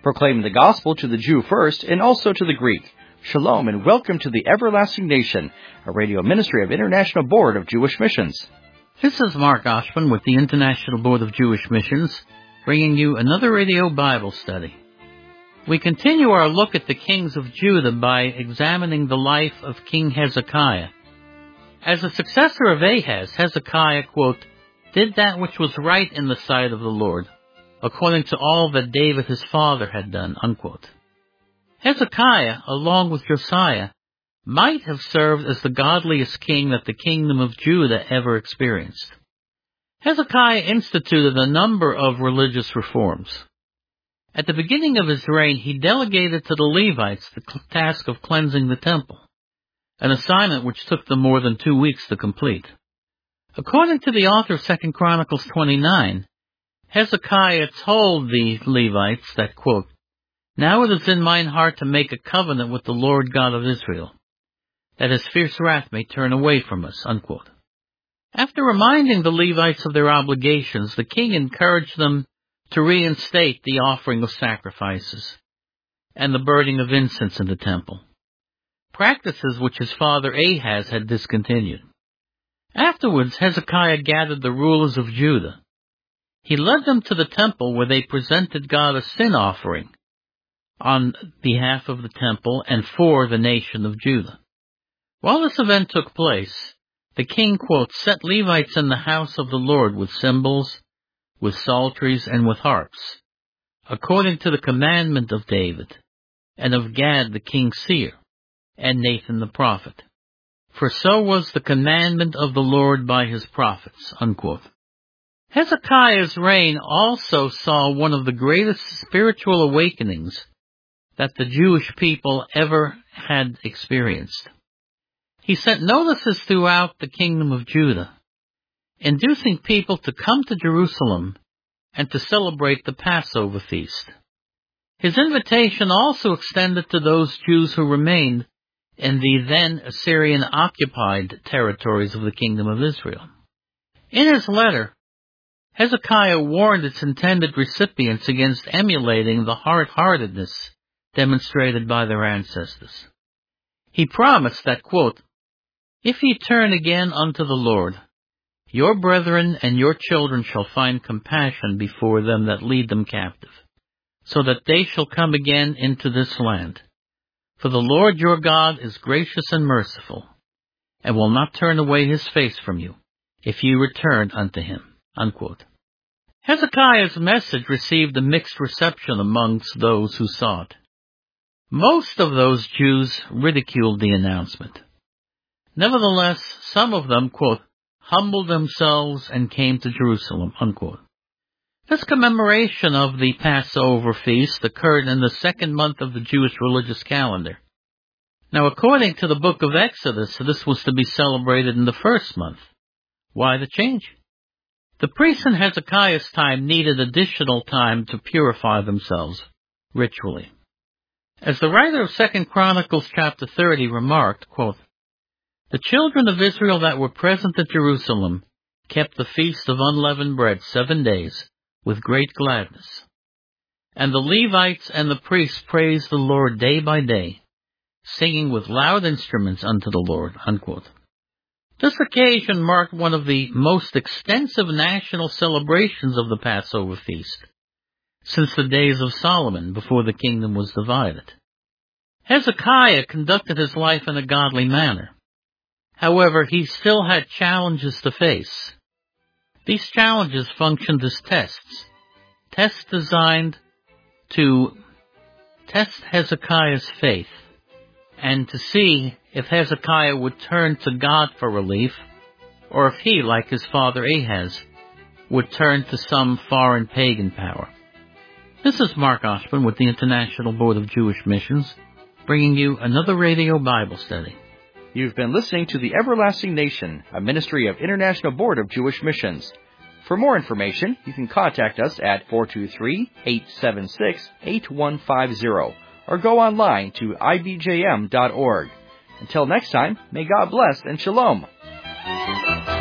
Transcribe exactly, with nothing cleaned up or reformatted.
proclaiming the gospel to the Jew first and also to the Greek. Shalom and welcome to the Everlasting Nation, a radio ministry of International Board of Jewish Missions. This is Mark Oshman with the International Board of Jewish Missions, bringing you another radio Bible study. We continue our look at the kings of Judah by examining the life of King Hezekiah. As a successor of Ahaz, Hezekiah, quote, did that which was right in the sight of the Lord, according to all that David his father had done, unquote. Hezekiah, along with Josiah, might have served as the godliest king that the kingdom of Judah ever experienced. Hezekiah instituted a number of religious reforms. At the beginning of his reign, he delegated to the Levites the task of cleansing the temple, an assignment which took them more than two weeks to complete. According to the author of Second Chronicles twenty-nine, Hezekiah told the Levites that, quote, now it is in mine heart to make a covenant with the Lord God of Israel, that his fierce wrath may turn away from us, unquote. After reminding the Levites of their obligations, the king encouraged them to reinstate the offering of sacrifices and the burning of incense in the temple, practices which his father Ahaz had discontinued. Afterwards, Hezekiah gathered the rulers of Judah. He led them to the temple where they presented God a sin offering on behalf of the temple and for the nation of Judah. While this event took place, the king, quote, set Levites in the house of the Lord with cymbals, with psalteries, and with harps, according to the commandment of David, and of Gad the king's seer, and Nathan the prophet. For so was the commandment of the Lord by his prophets, unquote. Hezekiah's reign also saw one of the greatest spiritual awakenings that the Jewish people ever had experienced. He sent notices throughout the kingdom of Judah, inducing people to come to Jerusalem and to celebrate the Passover feast. His invitation also extended to those Jews who remained in the then Assyrian-occupied territories of the kingdom of Israel. In his letter, Hezekiah warned its intended recipients against emulating the hard-heartedness demonstrated by their ancestors. He promised that, quote, if ye turn again unto the Lord, your brethren and your children shall find compassion before them that lead them captive, so that they shall come again into this land. For the Lord your God is gracious and merciful, and will not turn away his face from you, if ye return unto him, unquote. Hezekiah's message received a mixed reception amongst those who saw it. Most of those Jews ridiculed the announcement. Nevertheless, some of them, quote, humbled themselves and came to Jerusalem, unquote. This commemoration of the Passover feast occurred in the second month of the Jewish religious calendar. Now, according to the book of Exodus, this was to be celebrated in the first month. Why the change? The priests in Hezekiah's time needed additional time to purify themselves ritually. As the writer of Second Chronicles chapter thirty remarked, quote, the children of Israel that were present at Jerusalem kept the feast of unleavened bread seven days with great gladness. And the Levites and the priests praised the Lord day by day, singing with loud instruments unto the Lord, unquote. This occasion marked one of the most extensive national celebrations of the Passover feast since the days of Solomon, before the kingdom was divided. Hezekiah conducted his life in a godly manner. However, he still had challenges to face. These challenges functioned as tests, tests designed to test Hezekiah's faith and to see if Hezekiah would turn to God for relief, or if he, like his father Ahaz, would turn to some foreign pagan power. This is Mark Oshman with the International Board of Jewish Missions, bringing you another radio Bible study. You've been listening to the Everlasting Nation, a ministry of International Board of Jewish Missions. For more information, you can contact us at four two three, eight seven six, eight one five zero or go online to I B J M dot org. Until next time, may God bless and shalom.